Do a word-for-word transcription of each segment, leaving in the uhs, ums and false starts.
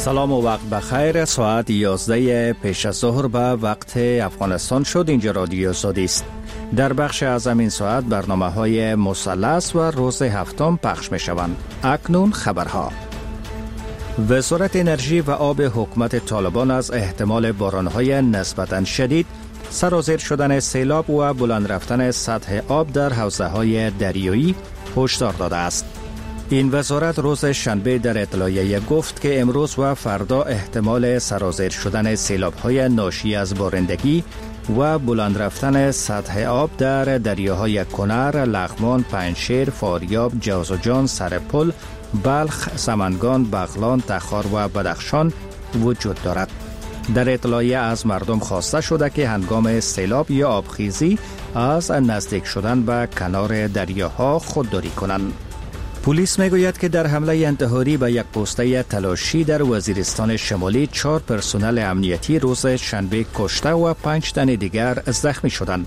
سلام و وقت بخیر. ساعت یازده پیش از ظهر به وقت افغانستان شد. اینجا رادیو آزادی است. در بخش از این ساعت برنامه های مثلث و روز هفتم پخش می شوند. اکنون خبرها. وزارت انرژی و آب حکومت طالبان از احتمال بارانهای نسبتاً شدید، سرازیر شدن سیلاب و بلند رفتن سطح آب در حوزه‌های دریایی هشدار داده است. این وزارت روز شنبه در اطلاعیه گفت که امروز و فردا احتمال سرازیر شدن سیلاب‌های ناشی از بارندگی و بلند رفتن سطح آب در دریاهای کنر، لغمان، پنجشیر، فاریاب، جوزجان، سرپل، بلخ، سمنگان، بغلان، تخار و بدخشان وجود دارد. در اطلاعیه از مردم خواسته شده که هنگام سیلاب یا آبخیزی از نزدیک شدن به کنار دریاها خودداری کنند. پلیس میگوید که در حمله انتحاری به یک پوسته تلاشی در وزیرستان شمالی چهار پرسنل امنیتی روز شنبه کشته و پنج تن دیگر زخمی شدند.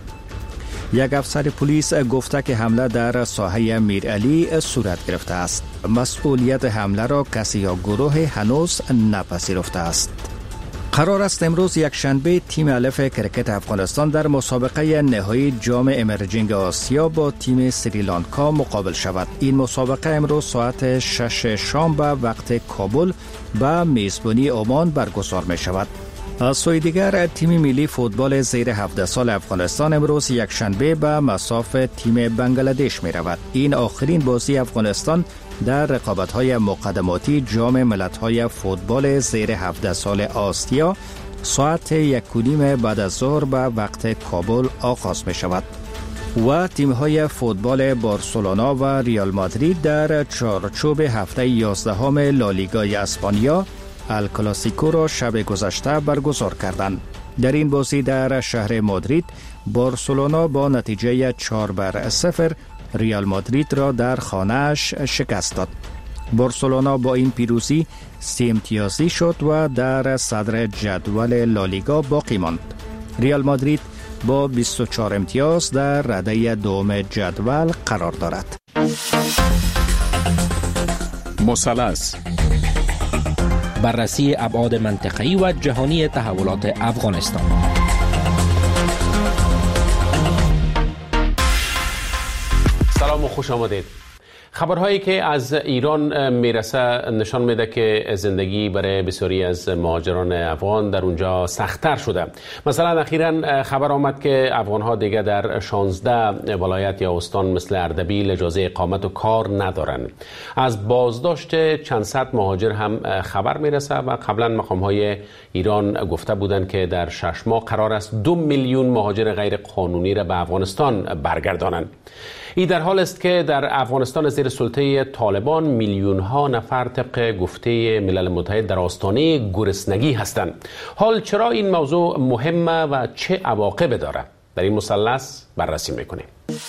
یک افسر پلیس گفته که حمله در ساحه میرعلی صورت گرفته است. مسئولیت حمله را کسی یا گروه هنوز نپذیرفته است. قرار است امروز یک شنبه تیم الف کرکت افغانستان در مسابقه نهایی جام امرجینگ آسیا با تیم سریلانکا مقابل شود. این مسابقه امروز ساعت شش شام به وقت کابل به میزبانی عمان برگزار می شود. از سوی دیگر تیم ملی فوتبال زیر هفده سال افغانستان امروز یک شنبه به مصاف تیم بنگلادش می رود. این آخرین بازی افغانستان در رقابت‌های مقدماتی جام ملت‌های فوتبال زیر هفده سال آسیا ساعت یک و نیم بعد از ظهر به وقت کابل آغاز می شود و تیم‌های فوتبال بارسلونا و ریال مادرید در چارچوب هفته یازدهم لالیگای اسپانیا الکلاسیکو را شب گذشته برگزار کردند. در این بازی در شهر مادرید بارسلونا با نتیجه چهار بر صفر ریال مادرید را در خانه‌اش شکست داد. بارسلونا با این پیروزی سی امتیازی شد و در صدر جدول لالیگا باقی ماند. ریال مادرید با بیست و چهار امتیاز در رده دوم جدول قرار دارد. مثلث، بررسی ابعاد منطقه‌ای و جهانی تحولات افغانستان. سلام و خوش آمدید. خبرهایی که از ایران میرسه نشان میده که زندگی برای بسیاری از مهاجران افغان در اونجا سخت‌تر شده. مثلا اخیراً خبر آمد که افغان‌ها دیگه در شانزده ولایت یا استان مثل اردبیل اجازه اقامت و کار ندارن. از بازداشت چند صد مهاجر هم خبر میرسه و قبلا مقام‌های ایران گفته بودند که در شش ماه قرار است دو میلیون مهاجر غیر قانونی را به افغانستان برگردانند. این در حال است که در افغانستان زیر سلطه طالبان میلیون ها نفر طبق گفته ملل متحد در آستانه گرسنگی هستند. حال چرا این موضوع مهمه و چه عواقب داره؟ در این مثلث بررسی میکنیم.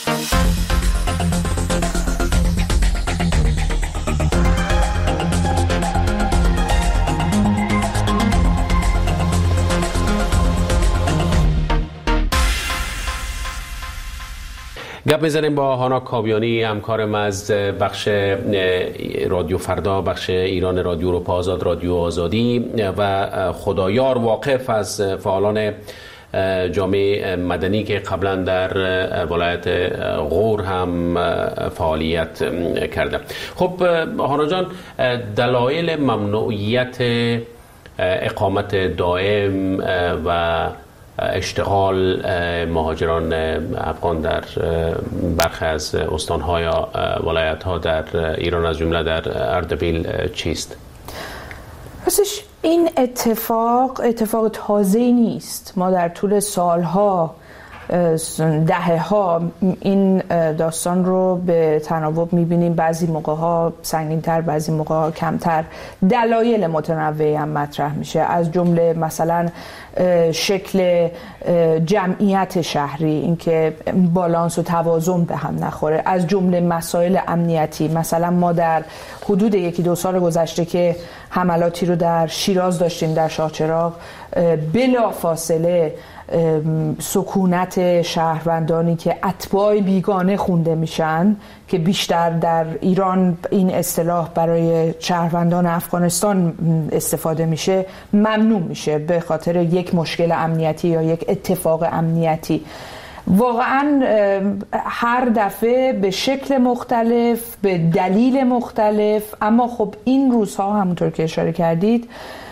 گپ میزنیم با هانا کاویانی، همکارم از بخش رادیو فردا، بخش ایران رادیو اروپا آزاد، رادیو آزادی و خدایار واقف از فعالان جامعه مدنی که قبلا در ولایت غور هم فعالیت کرده. خب هانا جان، دلایل ممنوعیت اقامت دائم و اشتغال مهاجران افغان در برخی از استان‌ها یا ولایت‌ها در ایران از جمله در اردبیل چیست؟ راستش این اتفاق اتفاق تازه‌ای نیست. ما در طول سالها دهه ها این داستان رو به تناوب میبینیم. بعضی موقع ها سنگین‌تر، بعضی موقع ها کمتر. دلایل متنوعی هم مطرح میشه، از جمله مثلا شکل جمعیت شهری، اینکه بالانس و توازن به هم نخوره، از جمله مسائل امنیتی. مثلا ما در حدود یکی دو سال گذشته که حملاتی رو در شیراز داشتیم، در شاهچراغ، بلا فاصله سکونت شهروندانی که اتباع بیگانه خونده میشن که بیشتر در ایران این اصطلاح برای شهروندان افغانستان استفاده میشه ممنوع میشه به خاطر یک مشکل امنیتی یا یک اتفاق امنیتی. واقعا هر دفعه به شکل مختلف، به دلیل مختلف، اما خب این روزها همونطور که اشاره کردید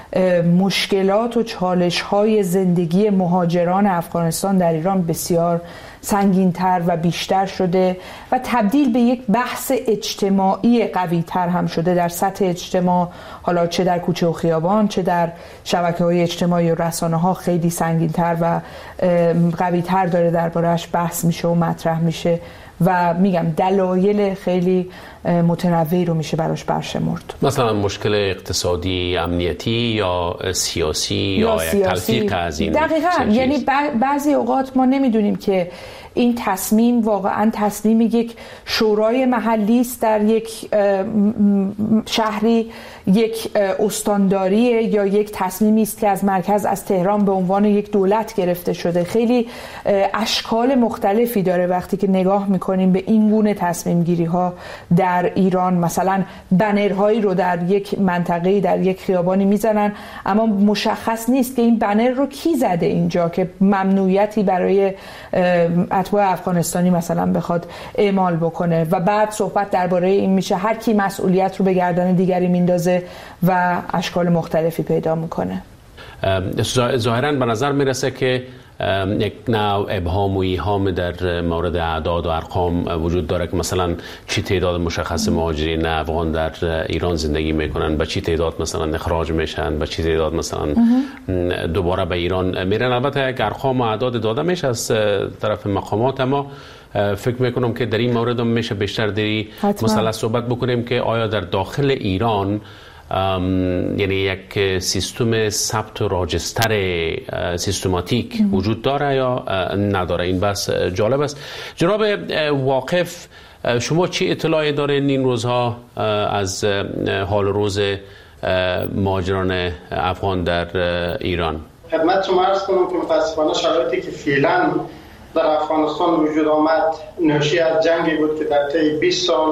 مشکلات و چالش‌های زندگی مهاجران افغانستان در ایران بسیار سنگین‌تر و بیشتر شده و تبدیل به یک بحث اجتماعی قوی‌تر هم شده در سطح اجتماع، حالا چه در کوچه و خیابان چه در شبکه‌های اجتماعی و رسانه‌ها خیلی سنگین‌تر و قوی‌تر داره درباره‌اش بحث میشه و مطرح میشه و میگم دلایل خیلی متنوعی رو میشه براش برشمرد. مثلا مشکل اقتصادی، امنیتی یا سیاسی یا, یا تلفیق از این. دقیقاً، یعنی بعضی اوقات ما نمیدونیم که این تصمیم واقعا تصمیم یک شورای محلی است در یک شهری، یک استانداری یا یک تصمیمی است که از مرکز از تهران به عنوان یک دولت گرفته شده. خیلی اشکال مختلفی داره وقتی که نگاه میکنیم به این گونه تصمیم گیری ها در ایران. مثلا بنرهایی رو در یک منطقه‌ای در یک خیابانی میزنن اما مشخص نیست که این بنر رو کی زده اینجا که ممنوعیتی برای اتباع افغانستانی مثلا بخواد اعمال بکنه و بعد صحبت درباره این میشه هر کی مسئولیت رو به گردن دیگری میندازه و اشکال مختلفی پیدا میکنه. ظاهراً به نظر میرسه که یک نوع ابهام و ایهام در مورد اعداد و ارقام وجود داره که مثلا چی تعداد مشخص مهاجرین افغان در ایران زندگی میکنن، با چی تعداد مثلا اخراج میشن، با چی تعداد مثلا دوباره به ایران میرن. البته یک ارقام و اعداد داده میشه از طرف مقامات، اما فکر میکنم که در این مورد هم میشه بیشتر دری مثلا صحبت بکنیم که آیا در داخل ایران یعنی یک سیستم ثبت و راجستر سیستماتیک وجود داره یا نداره. این بس جالب است. جناب واقف، شما چی اطلاعی دارین این روزها از حال روز مهاجران افغان در ایران؟ خدمت شما عرض کنم که متاسفانه شرایطی که فعلا در افغانستان وجود آمد ناشی از جنگی بود که در طی بیست سال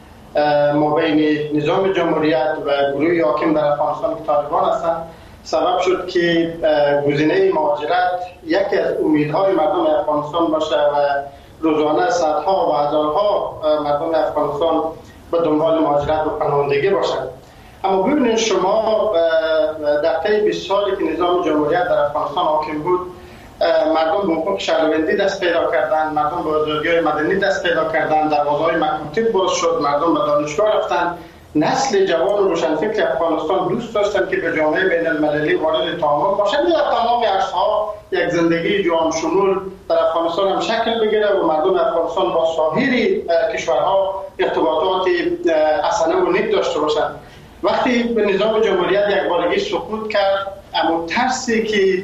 ما بین نظام جمهوریت و گروه حاکم در افغانستان که طالبان هستند سبب شد که گزینه مهاجرت یکی از امیدهای مردم افغانستان باشه و روزانه صدها و هزارها مردم افغانستان به دنبال مهاجرت و پناهندگی باشند. اما ببینید شما در طی بیست سالی که نظام جمهوریت در افغانستان حاکم بود مردم به حقوق شهروندی دست پیدا کردن، مردم به آزادی‌های مدنی دست پیدا کردن، دروازه‌های مکاتب باز شد، مردم به دانشگاه رفتن. نسل جوان و روشنفکر افغانستان دوست داشتن که به جامعه بین المللی وارد تعامل باشن یا تمام عرصه‌ها یک زندگی جهان شمول در افغانستان هم شکل بگیره و مردم افغانستان با سایر کشورها ارتباطات حسنه و نیک داشته باشن. وقتی به نظام جمهوریت یک بارگی سقوط کرد، اما ترسی که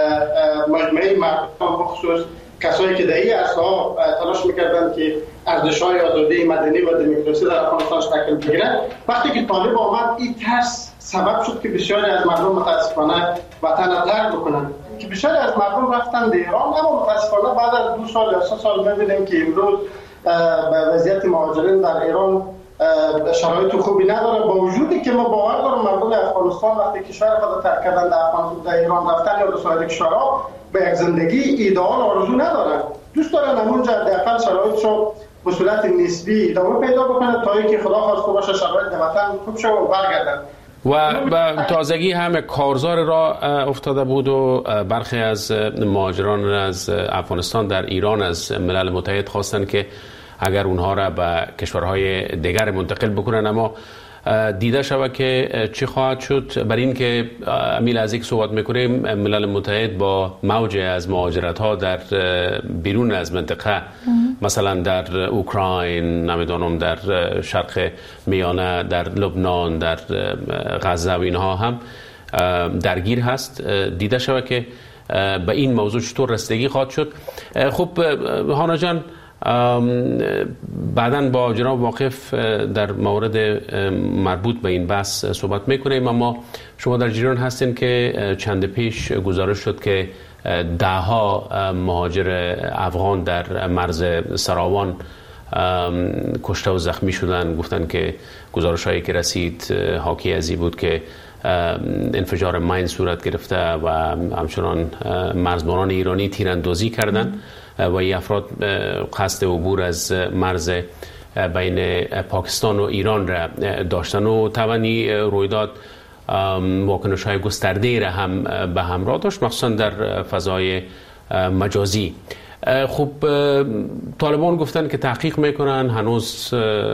مجموعه مردم بخصوص کسایی که در این عرصه‌ها تلاش می‌کردند که ارزش‌های آزادی مدنی و دموکراسی در افغانستان شکل بگیرد، وقتی که طالب آمد این ترس سبب شد که بسیاری از مردم متاسفانه وطن را ترک بکنند، که بسیاری از مردم رفتن در ایران. اما متاسفانه بعد از دو سال یا سه سال می‌بینیم که امروز به وضعیت مهاجرین در ایران شرایط خوبی نداره، با وجودی که ما باور دارم مردم افغانستان وقتی کشور خود ترک کردن در افغانستان در ایران رفتن یا در سایر کشورها به یک زندگی ایدئال آرزو ندارن، دوست دارن همونجا حداقل شرایطشو به صورت نسبی ادامه پیدا بکنه تا اینکه خدا خواسته باشه شرایط در وطن خوب شه و برگردن. و به تازگی هم کارزار را افتاده بود و برخی از مهاجران از افغانستان در ایران از ملل متحد خواستن که اگر اونها را به کشورهای دیگر منتقل بکنن، اما دیده شود که چی خواهد شد. برای این که امیل از یک صحبت میکنیم، ملل متحد با موج از مهاجرت ها در بیرون از منطقه مثلا در اوکراین، نمیدونم در شرق میانه، در لبنان، در غزه و اینها هم درگیر هست. دیده شود که به این موضوع چطور رسیدگی خواهد شد. خب هانا جان، بعداً با جناب واقف در مورد مربوط به این بحث صحبت میکنیم، اما شما در جریان هستین که چند پیش گزارش شد که ده ها مهاجر افغان در مرز سراوان کشته و زخمی شدن. گفتن که گزارش هایی که رسید حاکی از این بود که انفجار ماین صورت گرفته و همچنان مرزبانان ایرانی تیراندازی کردند و این افراد قصد عبور از مرز بین پاکستان و ایران را داشتن و توانی رویداد واکنش های گسترده را هم به همراه داشت، مخصوصا در فضای مجازی. خب طالبان گفتن که تحقیق میکنن، هنوز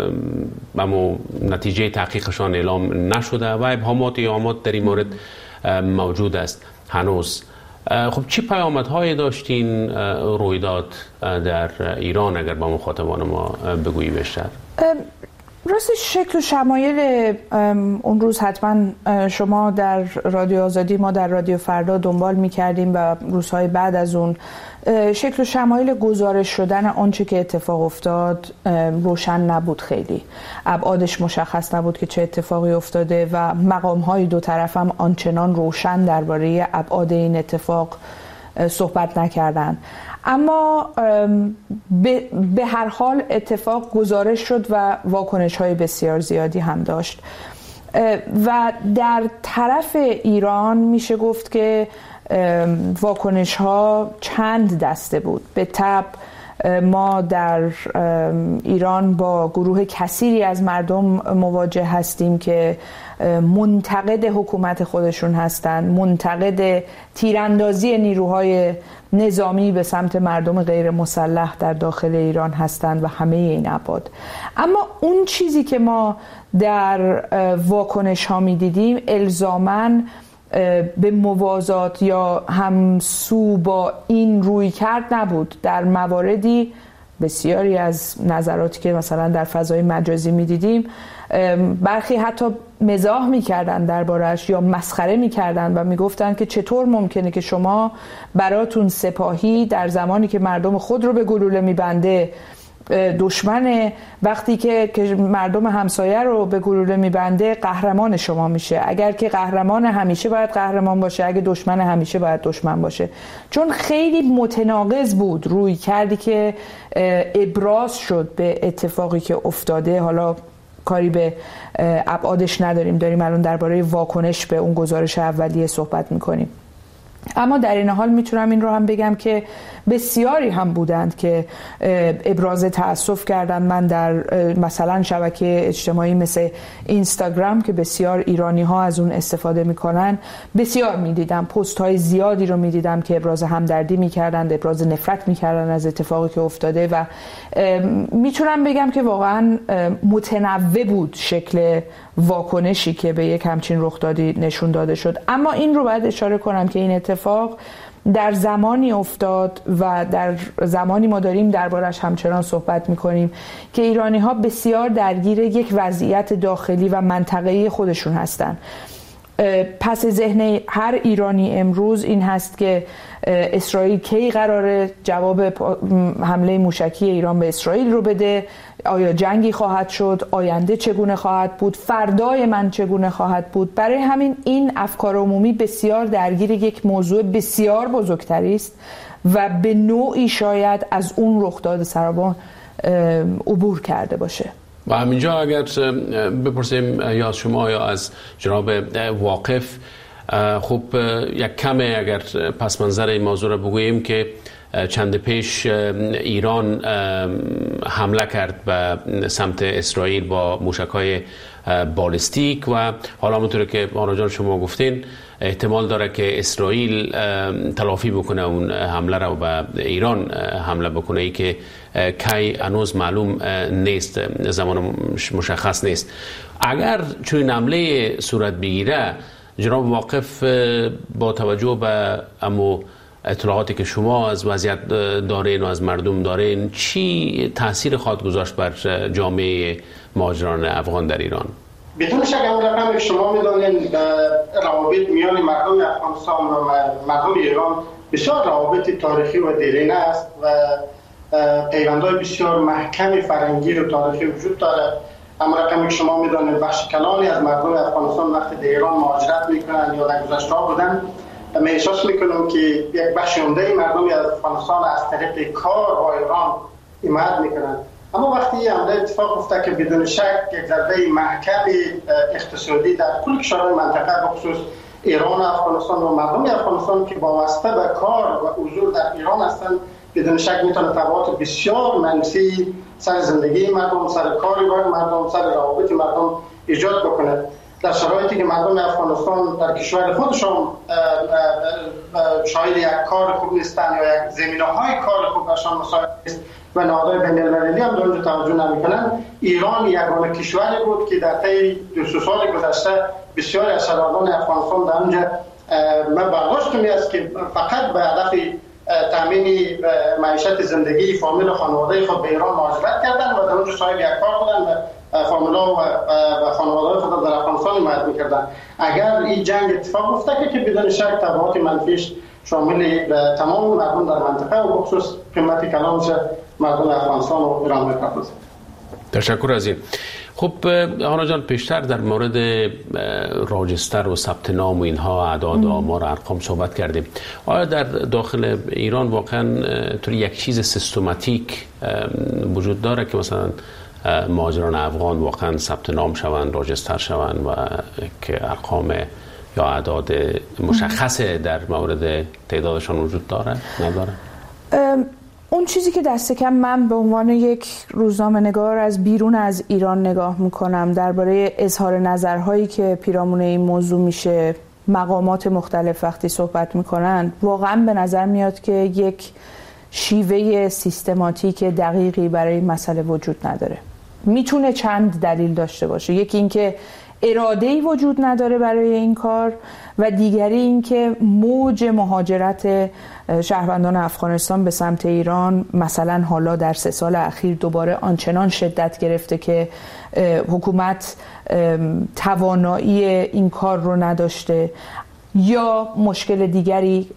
اما نتیجه تحقیقشان اعلام نشده و ابهامات ایامات در این مورد موجود است هنوز. خب چی پیامدهایی داشتین رویداد در ایران اگر با مخاطبان ما بگویی بیشتر؟ راستش شکل و شمایل اون روز حتما شما در رادیو آزادی، ما در رادیو فردا دنبال می‌کردیم و روزهای بعد از اون شکل و شمایل گزارش شدن آنچه که اتفاق افتاد روشن نبود، خیلی ابعادش مشخص نبود که چه اتفاقی افتاده و مقام‌های دو طرف هم آنچنان روشن درباره ابعاد این اتفاق صحبت نکردن. اما به هر حال اتفاق گزارش شد و واکنش‌های بسیار زیادی هم داشت و در طرف ایران میشه گفت که واکنش‌ها چند دسته بود. به طب ما در ایران با گروه کثیری از مردم مواجه هستیم که منتقد حکومت خودشون هستند، منتقد تیراندازی نیروهای نظامی به سمت مردم غیر مسلح در داخل ایران هستند و همه این ابعاد. اما اون چیزی که ما در واکنش ها می دیدیم الزاماً به موازات یا همسو با این روی کرد نبود. در مواردی بسیاری از نظراتی که مثلا در فضای مجازی می دیدیم برخی حتی مزاح می کردن دربارش یا مسخره می کردن و می گفتن که چطور ممکنه که شما براتون سپاهی در زمانی که مردم خود رو به گلوله می بنده دشمن، وقتی که مردم همسایه رو به گلوله میبنده قهرمان شما میشه. اگر که قهرمان همیشه باید قهرمان باشه، اگه دشمن همیشه باید دشمن باشه. چون خیلی متناقض بود روی کردی که ابراز شد به اتفاقی که افتاده. حالا کاری به ابعادش نداریم، داریم الان درباره واکنش به اون گزارش اولیه صحبت میکنیم. اما در این حال میتونم این رو هم بگم که بسیاری هم بودند که ابراز تأسف کردن. من در مثلا شبکه اجتماعی مثل اینستاگرام که بسیار ایرانی ها از اون استفاده میکنن بسیار میدیدم، پست های زیادی رو میدیدم که ابراز همدردی میکردن، ابراز نفرت میکردن از اتفاقی که افتاده و میتونم بگم که واقعا متنوع بود شکل واکنشی که به یک همچین رخدادی نشون داده شد. اما این رو باید اشاره کنم که این اتفاق در زمانی افتاد و در زمانی ما داریم دربارش همچنان صحبت میکنیم که ایرانی ها بسیار درگیر یک وضعیت داخلی و منطقه‌ای خودشون هستن. پس ذهن هر ایرانی امروز این هست که اسرائیل کی قراره جواب حمله موشکی ایران به اسرائیل رو بده، آیا جنگی خواهد شد، آینده چگونه خواهد بود، فردای من چگونه خواهد بود. برای همین این افکار عمومی بسیار درگیر یک موضوع بسیار بزرگتری است و به نوعی شاید از اون رخداد سراوان عبور کرده باشه. و همینجا اگر بپرسیم یا از شما یا از جناب واقف، خب یک کمه اگر پس منظر این موضوع را بگوییم که چند پیش ایران حمله کرد به سمت اسرائیل با موشک‌های بالستیک و حالا همونطور که آنا جان شما گفتین احتمال داره که اسرائیل تلافی بکنه اون حمله را و به ایران حمله بکنه، ای که کی هنوز معلوم نیست، زمان مشخص نیست. اگر چون حمله صورت بگیره، جناب واقف با توجه به امو اطلاعاتی که شما از وضعیت دارین و از مردم دارین، چی تاثیر خواهد گذاشت بر جامعه مهاجران افغان در ایران؟ بدون شک اون رقم که شما میدانین روابط میان مردم افغانستان و مردم ایران بسیار روابط تاریخی و دیرینه است و پیوندهای بسیار محکم فرهنگی و تاریخی وجود داره. اما رقمی که شما میدانید بخش کلانی از مردم افغانستان وقتی در ایران مهاجرت میکنن یا در گذشته بودن من احساس میکنم که یک بخش عمده مردم از افغانستان از طریق کار با ایران حمایت میکنند. اما وقتی این حمله اتفاق افتاد که بدون شک یک ضربه محکم اقتصادی در کل کشورهای منطقه بخصوص ایران و افغانستان و مردم افغانستان که وابسته به کار و حضور در ایران هستند، بدون شک میتونه تبعات بسیار منفی سر زندگی مردم، سر کار مردم، سر روابط مردم ایجاد بکنه. در شرایطی که مردم افغانستان در کشور خودشان شاید یک کار خوب نیستن یا یک زمینه‌های کار خوب برشان مساعد است و نهادهای بین‌المللی هم اونجا توجه نمی‌کنند، ایران یگانه کشوری بود که در طی دو سه سال گذشته بسیاری از شهروندان افغانستان در اونجا من برداشت می‌است که فقط به هدف تامین معیشت زندگی فامیل و خانواده خود به ایران مهاجرت کردند و در اونجا صاحب یک کار بودند و فامیل‌ها و خانواده خود در افغانستان حمایت می‌کردند. اگر این جنگ اتفاق افتاد که بدون شک تبعات منفیش شامل تمام مردم در منطقه و بخصوص قیمت کلانش مردم افغانستان و ایران می‌پردازد. تشکر از این. خب هانا جان، پیشتر در مورد راجستر و ثبت نام و اینها اعداد و آمار و ارقام صحبت کردیم. آیا در داخل ایران واقعا طوری یک چیز سیستماتیک وجود داره که مثلا مهاجران افغان واقعا ثبت نام شوند، راجستر شوند و که ارقام یا اعداد مشخص در مورد تعدادشان وجود داره نداره؟ اون چیزی که دست کم من به عنوان یک روزنامه‌نگار از بیرون از ایران نگاه میکنم درباره اظهار نظرهایی که پیرامون این موضوع میشه، مقامات مختلف وقتی صحبت میکنن، واقعا به نظر میاد که یک شیوه سیستماتیک دقیقی برای این مسئله وجود نداره. میتونه چند دلیل داشته باشه. یکی اینکه اراده‌ای وجود نداره برای این کار و دیگری اینکه موج مهاجرت شهروندان افغانستان به سمت ایران مثلا حالا در سه سال اخیر دوباره آنچنان شدت گرفته که حکومت توانایی این کار رو نداشته یا مشکل دیگری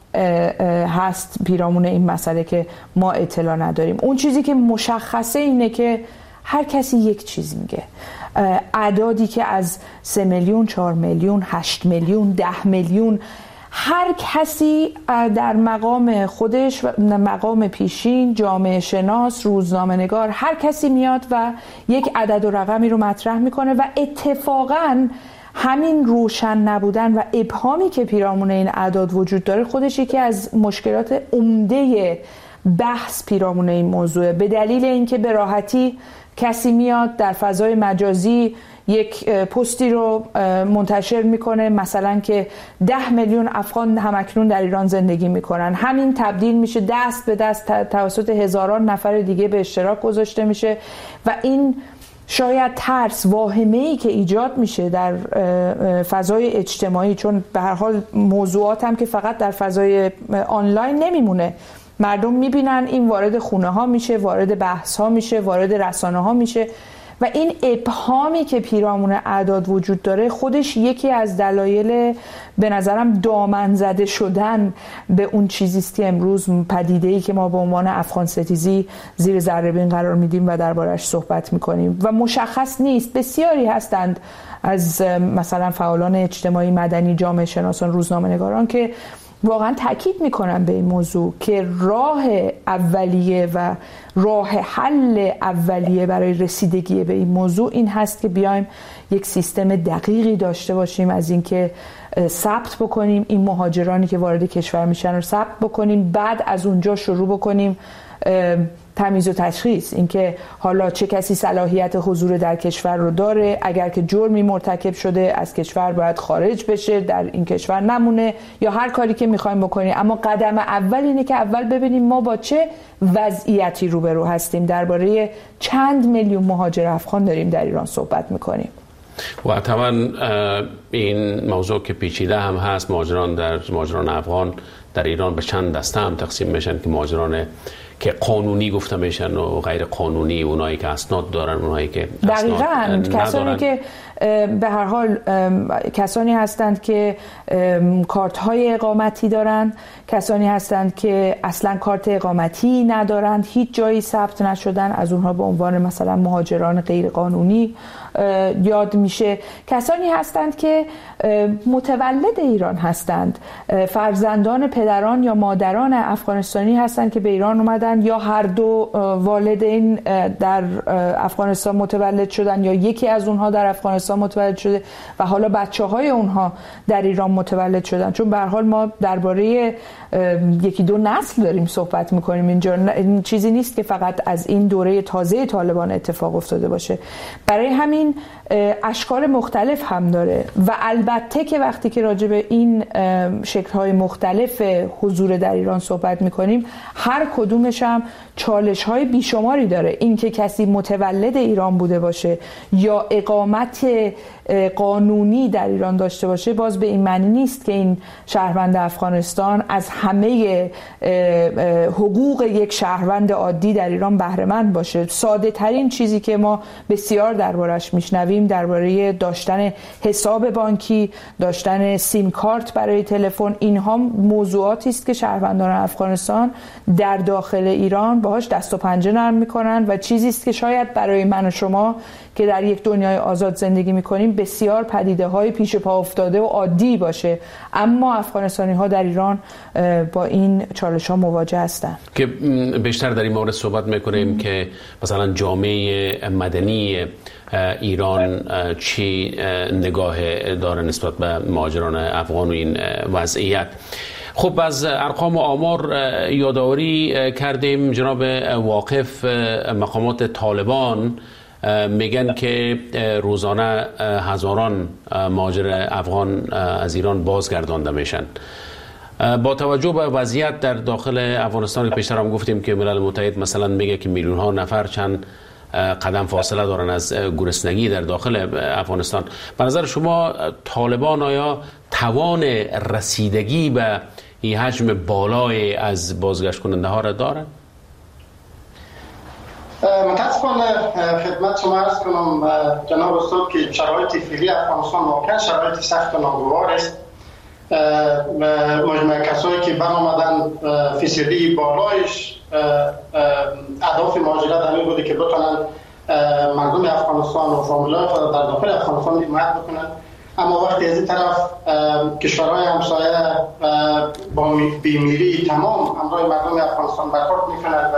هست پیرامون این مسئله که ما اطلاع نداریم. اون چیزی که مشخصه اینه که هر کسی یک چیز میگه. اعدادی که از سه میلیون، چهار میلیون، هشت میلیون، ده میلیون، هر کسی در مقام خودش، مقام پیشین، جامعه شناس، روزنامه نگار، هر کسی میاد و یک عدد و رقمی رو مطرح میکنه و اتفاقاً همین روشن نبودن و ابهامی که پیرامون این اعداد وجود داره خودش یکی از مشکلات عمده بحث پیرامون این موضوع، به دلیل اینکه به راحتی کسی میاد در فضای مجازی یک پستی رو منتشر میکنه مثلا که ده میلیون افغان همکنون در ایران زندگی میکنن، همین تبدیل میشه دست به دست توسط هزاران نفر دیگه به اشتراک گذاشته میشه و این شاید ترس، واهمه‌ای که ایجاد میشه در فضای اجتماعی، چون به هر حال موضوعات هم که فقط در فضای آنلاین نمیمونه، مردم میبینن این وارد خونه ها میشه، وارد بحث ها میشه، وارد رسانه ها میشه و این ابهامی که پیرامون اعداد وجود داره خودش یکی از دلایل به نظرم دامن زده شدن به اون چیزیست که امروز پدیده‌ای که ما به عنوان افغان ستیزی زیر ذره‌بین قرار میدیم و دربارش صحبت میکنیم و مشخص نیست. بسیاری هستند از مثلا فعالان اجتماعی، مدنی، جامعه شناسان، روزنامه‌نگاران که واقعا تاکید میکنم به این موضوع که راه اولیه و راه حل اولیه برای رسیدگی به این موضوع این هست که بیایم یک سیستم دقیقی داشته باشیم از اینکه ثبت بکنیم این مهاجرانی که وارد کشور میشن رو ثبت بکنیم، بعد از اونجا شروع بکنیم تمیز و تشخیص، اینکه حالا چه کسی صلاحیت حضور در کشور رو داره، اگر که جرمی مرتکب شده از کشور باید خارج بشه، در این کشور نمونه، یا هر کاری که میخوایم بکنیم. اما قدم اول اینه که اول ببینیم ما با چه وضعیتی روبرو هستیم. درباره چند میلیون مهاجر افغان داریم در ایران صحبت میکنیم و طبعا این موضوع که پیچیده هم هست. مهاجران در مهاجران افغان در ایران به چند دسته هم تقسیم میشن که مهاجران که قانونی گفته میشن و غیر قانونی، اونایی که اسناد دارن، اونایی که دقیقاً کسانی که به هر حال کسانی هستند که کارت های اقامتی دارن، کسانی هستند که اصلا کارت اقامتی ندارند، هیچ جایی ثبت نشدن، از اونها به عنوان مثلا مهاجران غیر قانونی یاد میشه کسانی هستند که متولد ایران هستند، فرزندان پدران یا مادران افغانستانی هستند که به ایران اومدن، یا هر دو والدین در افغانستان متولد شدن یا یکی از اونها در افغانستان متولد شده و حالا بچه های اونها در ایران متولد شدن. چون به هر حال ما درباره یکی دو نسل داریم صحبت میکنیم اینجا، این چیزی نیست که فقط از این دوره تازه طالبان اتفاق افتاده باشه. برای همین اشکال مختلف هم داره و البته که وقتی که راجع به این شکل‌های مختلف حضور در ایران صحبت میکنیم هر کدومش هم چالش‌های بیشماری داره. این که کسی متولد ایران بوده باشه یا اقامت قانونی در ایران داشته باشه باز به این معنی نیست که این شهروند افغانستان از همه حقوق یک شهروند عادی در ایران بهره مند باشه. ساده ترین چیزی که ما بسیار دربارش میشنویم درباره داشتن حساب بانکی، داشتن سیم کارت برای تلفن، اینها موضوعاتی است که شهروندان افغانستان در داخل ایران باهاش دست و پنجه نرم میکنن و چیزی است که شاید برای من و شما که در یک دنیای آزاد زندگی میکنیم بسیار پدیده های پیش پا افتاده و عادی باشه، اما افغانستانی ها در ایران با این چالش ها مواجه هستن. که بیشتر در این مورد صحبت میکنیم که مثلا جامعه مدنی ایران چی نگاه داره نسبت به مهاجران افغان و این وضعیت. خب از ارقام و آمار یادآوری کردیم. جناب واقف، مقامات طالبان میگن که روزانه هزاران مهاجر افغان از ایران بازگردانده میشن. با توجه به وضعیت در داخل افغانستان، پیشتر هم گفتیم که ملل متحد مثلا میگه که میلیون ها نفر چند قدم فاصله دارن از گرسنگی در داخل افغانستان. به نظر شما طالبان آیا توان رسیدگی به این حجم بالای از بازگشت کننده ها را دارن؟ متاسفانه خدمت شما عرض کنم جناب استاد که شرایط فعلی افغانستان واقعا شرایط سخت و ناگوار است. مجموعه کسایی که برآمدن فیصدی بالایش اهداف مهاجرت همین بوده که بتونن مردم افغانستان و فامیلای خود در داخل افغانستان حمایت بکنن، اما وقتی از این طرف کشورهای همسایه با بیمیری تمام همراه مردم افغانستان برخورد میکنند و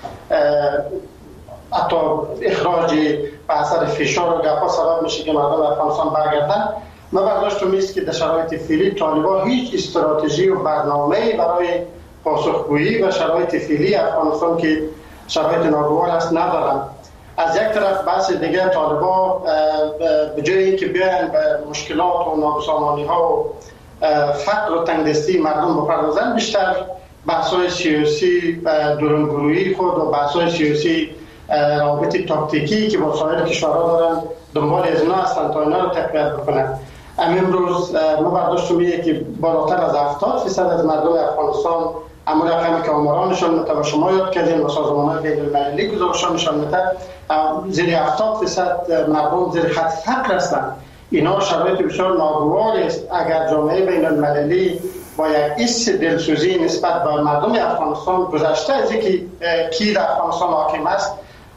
حتی اخراج به اثر فشار و گپا سبب میشه که مردم افغانستان برگردن، ما برداشتم است که در شرایط فعلی طالبان هیچ استراتژی و برنامه‌ای برای پاسخگویی و شرایط فعلی افغانستان که شرایط ناگوار است ندارند. از یک طرف بحث دیگه طالبان به جای اینکه بیان به مشکلات و نابسامانی‌ها و فقر و تنگدستی مردم بپردازن، بیشتر بحث‌های سیاسی درونگرویی خود و بحث‌های سیاسی روابط تاکتیکی که با سایر کشورها دارن دنبال از اینا هستن تا اینا رو تقویت بکنن. امروز ما برداشتم میگه که بالاتر از هفتاد درصد از مردم افغانستان، اما رقمی که آمارانشان متو شما یاد کردین و سازمان‌های بین‌المللی گزارشانشان متو زیر هفتاد درصد مردم زیر خط فقر هستند. اینا شرایط بسیار ناگوار است. اگر جامعه بین‌المللی با یک حس دلسوزی نسبت به مردم افغانستان گذشته از اینکه کی در افغانستان حاکم است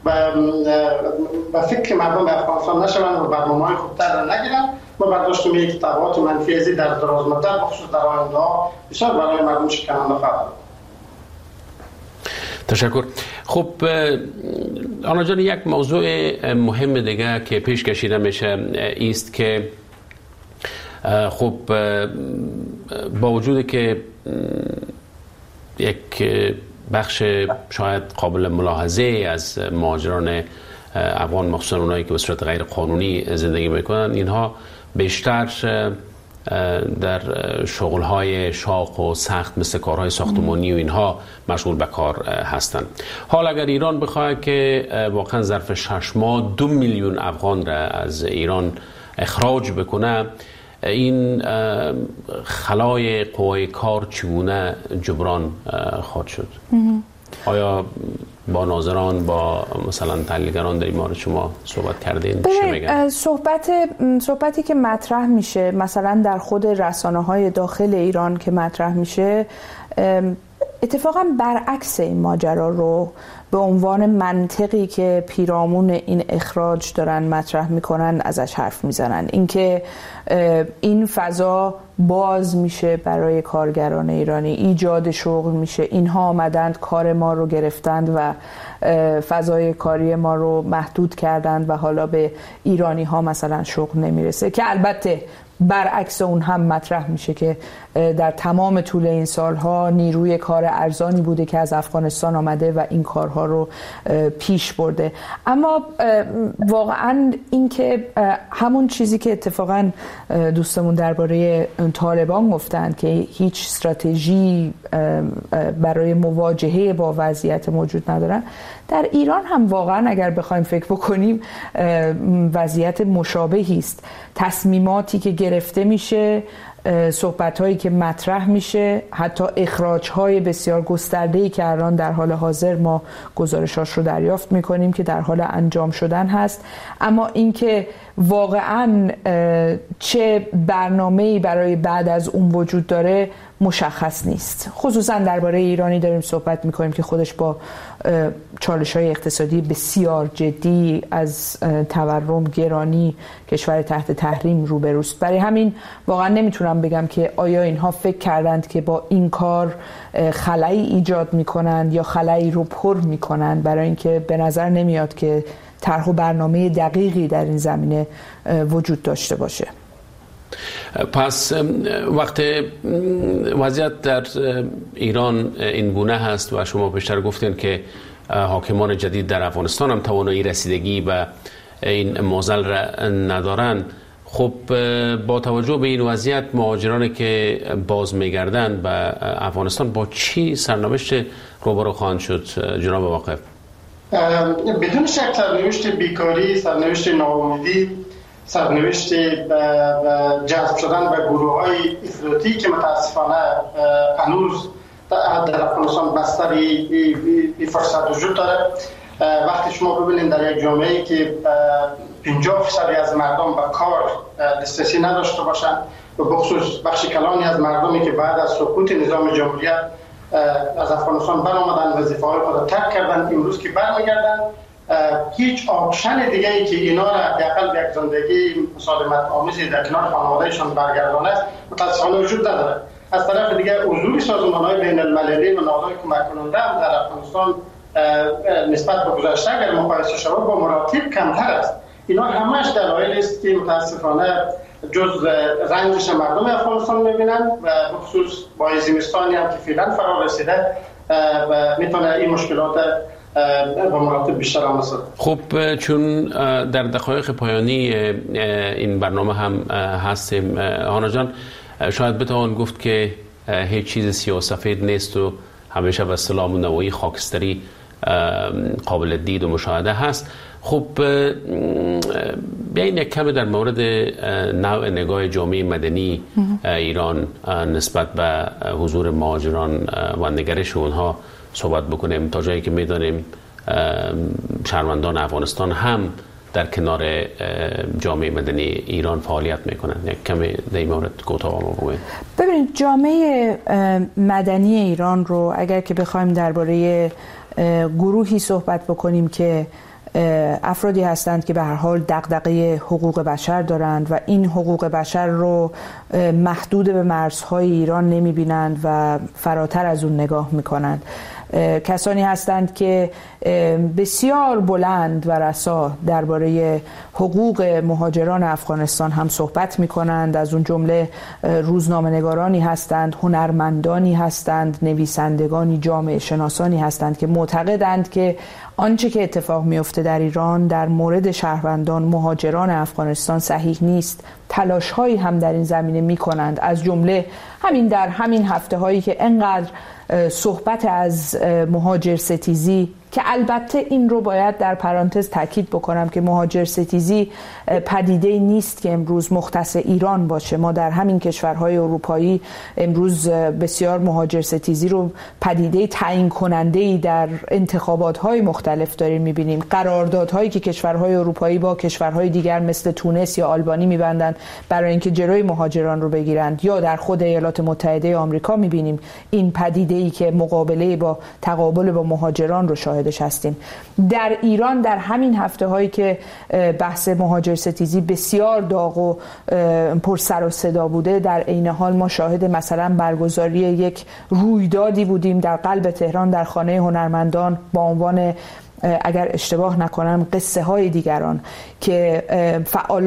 به فکر مردم افغانستان نشوند و برنامه‌های خوبتر را نگیرند، ما برداشتیم یک تبعات منفی ازی در دراز مدت بخصوص در آینده ها بسیار برای مردم شکننده خواهد. تشکر. خب آنا جان، یک موضوع مهم دیگه که پیش کشیده میشه است که خب با وجود که یک بخش شاید قابل ملاحظه از مهاجران افغان، مخصوصا اونایی که به صورت غیر قانونی زندگی میکنن، اینها بیشتر در شغل‌های شاق و سخت مثل کارهای ساختمانی و اینها مشغول به کار هستند. حال اگر ایران بخواد که واقعا ظرف شش ماه دو میلیون افغان را از ایران اخراج بکنه، این خلای قوای کار چگونه جبران خواهد شد؟ آیا با ناظران، با مثلا تحلیلگران در این مورد شما صحبت کردین؟ چه میگن؟ صحبت صحبتی که مطرح میشه مثلا در خود رسانه‌های داخل ایران که مطرح میشه اتفاقا برعکس این ماجرا رو به عنوان منطقی که پیرامون این اخراج دارن مطرح میکنن ازش حرف میزنن. اینکه این فضا باز میشه برای کارگران ایرانی، ایجاد شغل میشه، اینها آمدند کار ما رو گرفتند و فضای کاری ما رو محدود کردند و حالا به ایرانی ها مثلا شغل نمیرسه، که البته برعکس اون هم مطرح میشه که در تمام طول این سالها نیروی کار ارزانی بوده که از افغانستان آمده و این کارها رو پیش برده. اما واقعا این که همون چیزی که اتفاقا دوستمون درباره طالبان گفتن که هیچ استراتژی برای مواجهه با وضعیت موجود ندارن، در ایران هم واقعا اگر بخوایم فکر بکنیم وضعیت مشابهی است. تصمیماتی که گرفته میشه، صحبت‌هایی که مطرح میشه، حتی اخراج‌های بسیار گسترده‌ای که الان در حال حاضر ما گزارشاش رو دریافت می‌کنیم که در حال انجام شدن هست، اما اینکه واقعاً چه برنامه‌ای برای بعد از اون وجود داره مشخص نیست. خصوصا درباره ایرانی داریم صحبت می‌کنیم که خودش با چالش‌های اقتصادی بسیار جدی از تورم، گرانی، کشور تحت تحریم روبروست. برای همین واقعا نمیتونم بگم که آیا اینها فکر کردند که با این کار خلایی ایجاد میکنند یا خلایی رو پر میکنند، برای اینکه به نظر نمیاد که طرح و برنامه دقیقی در این زمینه وجود داشته باشه. پس وقت وضعیت در ایران این گونه هست و شما بیشتر گفتین که حاکمان جدید در افغانستان هم توانایی رسیدگی به این معضل را ندارن، خب با توجه به این وضعیت مهاجرانی که باز میگردند به افغانستان با چی سرنوشت روبرو خواهند شد جناب واقف؟ بدون شک سرنوشت بیکاری، سرنوشت ناامیدی، سرنوشت جذب شدن به گروه های افراطی که متاسفانه هنوز در افغانستان بستر این فرصت وجود داره. وقتی شما ببینید در یک جامعه‌ای که پنجاه فیصد از مردم به کار دسترسی نداشته باشند و بخصوص بخش کلانی از مردمی که بعد از سقوط نظام جمهوریت از افغانستان برآمدن، وظیفه‌های خود ترک کردن، امروز که برمیگردن هیچ آپشن دیگه ای که اینا را حداقل به یک زندگی مسالمت آمیزی در کنار خانواده‌شان برگردانه متأسفانه وجود نداره. از طرف دیگه حضور سازمان‌های بین‌المللی و نهادهای کمک کننده هم در افغانستان نسبت به گذشته اگر مقایسه شود با مراتب کمتر است. اینا همش دلایلی است که متاسفانه جز رنجش مردم افغانستان می‌بینن و بخصوص با زمستانی هم که فعلا فرا رسیده و میتونه این مشکلات با مراتب بیشتر هم رسد. خب چون در دقایق پایانی این برنامه هم هستیم هانا جان، شاید بتوان گفت که هیچ چیز سیاه سفید نیست و همیشه به اصطلاح نوعی خاکستری قابل دید و مشاهده هست. خب بیاین یک کمی در مورد نوع نگاه جامعه مدنی ایران نسبت به حضور مهاجران و نگرش اونها صحبت بکنیم، تا جایی که میدانیم شهروندان افغانستان هم در کنار جامعه مدنی ایران فعالیت میکنن. یک کمی در این مورد کوتاه ما بگویید. ببینید جامعه مدنی ایران رو اگر که بخوایم درباره گروهی صحبت بکنیم که افرادی هستند که به هر حال دغدغه حقوق بشر دارند و این حقوق بشر رو محدود به مرزهای ایران نمیبینند و فراتر از اون نگاه میکنند، کسانی هستند که بسیار بلند و رسا درباره حقوق مهاجران افغانستان هم صحبت می کنند. از اون جمله روزنامه‌نگارانی هستند، هنرمندانی هستند، نویسندگانی، جامعه شناسانی هستند که معتقدند که آنچه که اتفاق میفته در ایران در مورد شهروندان مهاجران افغانستان صحیح نیست. تلاش هایی هم در این زمینه می کنند، از جمله همین در همین هفته هایی که انقدر صحبت از مهاجر ستیزی، که البته این رو باید در پرانتز تاکید بکنم که مهاجر ستیزی پدیده نیست که امروز مختص ایران باشه. ما در همین کشورهای اروپایی امروز بسیار مهاجر ستیزی رو پدیده تعیین کننده‌ای در انتخابات‌های مختلف داریم می‌بینیم. قراردادهایی که کشورهای اروپایی با کشورهای دیگر مثل تونس یا آلبانی می‌بندند برای اینکه جلوی مهاجران رو بگیرند، یا در خود ایالات متحده آمریکا می‌بینیم این پدیده‌ای که مقابله با تقابل با مهاجران رو شاهد شاهدش هستیم. در ایران در همین هفته هایی که بحث مهاجر ستیزی بسیار داغ و پر سر و صدا بوده، در عین حال ما شاهد مثلا برگزاری یک رویدادی بودیم در قلب تهران در خانه هنرمندان با عنوان، اگر اشتباه نکنم، قصه های دیگران، که فعال